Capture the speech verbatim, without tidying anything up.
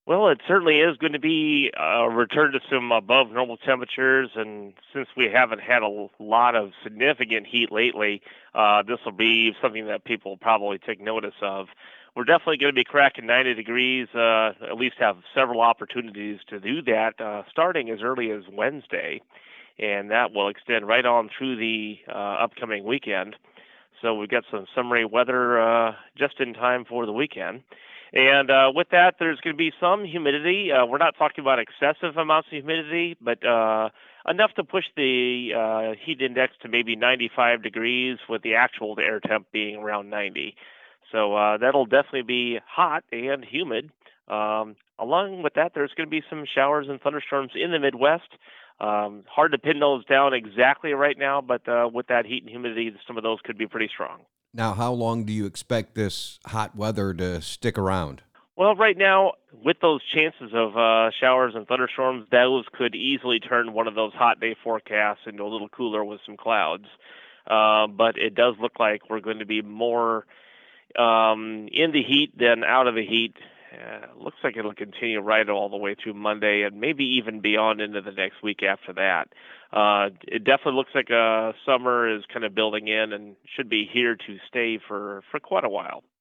Well, it certainly is going to be a return to some above normal temperatures, and since we haven't had a l- lot of significant heat lately, uh, this will be something that people will probably take notice of. We're definitely going to be cracking ninety degrees, uh, at least have several opportunities to do that, uh, starting as early as Wednesday, and that will extend right on through the uh, upcoming weekend. So we've got some summery weather uh, just in time for the weekend. And uh, with that, there's going to be some humidity. Uh, we're not talking about excessive amounts of humidity, but uh, enough to push the uh, heat index to maybe ninety-five degrees, with the actual air temp being around ninety. So uh, that'll definitely be hot and humid. Um, along with that, there's going to be some showers and thunderstorms in the Midwest. Um, hard to pin those down exactly right now, but uh, with that heat and humidity, some of those could be pretty strong. Now, how long do you expect this hot weather to stick around? Well, right now, with those chances of uh, showers and thunderstorms, those could easily turn one of those hot day forecasts into a little cooler with some clouds. Uh, but it does look like we're going to be more um, in the heat than out of the heat. Uh, looks like it'll continue right all the way through Monday and maybe even beyond into the next week after that. Uh, it definitely looks like uh, summer is kind of building in and should be here to stay for, for quite a while.